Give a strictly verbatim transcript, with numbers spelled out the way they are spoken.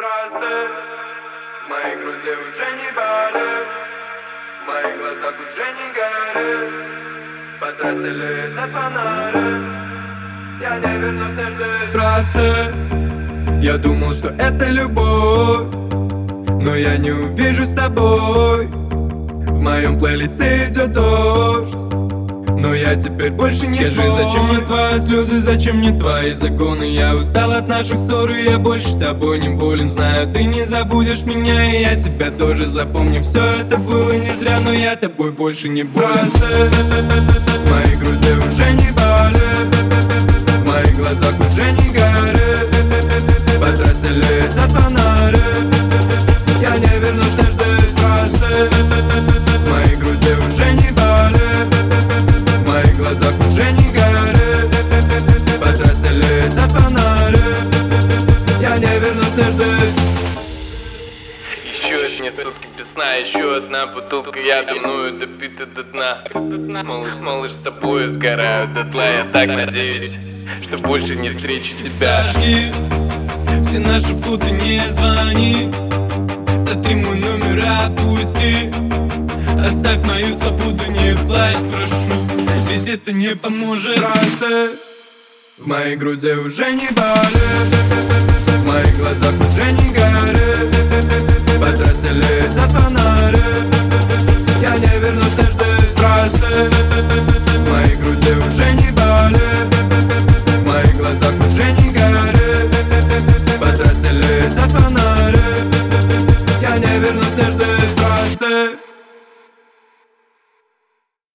Просто в моей груди уже не болит, в моих глазах уже не горит. По трассе летят фонары, я не вернусь дождь. Просто я думал, что это любовь, но я не увижу с тобой. В моем плейлисте идет дождь, но я теперь больше не Скажи, твой. зачем мне твои слезы, зачем мне твои законы? Я устал от наших ссор, и я больше с тобой не болен. Знаю, ты не забудешь меня, и я тебя тоже запомню. Все это было не зря, но я тобой больше не болен. Просто в моей груди уже не болит, в моих глазах уже не горит. По трассе летят фонары, я не вернусь дождь. Просто в моей груди уже не болит, в моих глазах уже не горит. По трассе летят фонары, я не вернусь дождь. Еще одни сутки без сна, еще одна бутылка яда мною допита до дна. Малыш, малыш, с тобой сгораю дотла. Я так надеюсь, что больше не встречу тебя. Сожги все наши фото, не звони. Сотри мой номер, опусти. Оставь мою свободу, не плачь, прошу, ведь это не поможет. Просто в моей груди уже не болит, в моих глазах уже не горит. По трассе летят фонары, я не вернусь.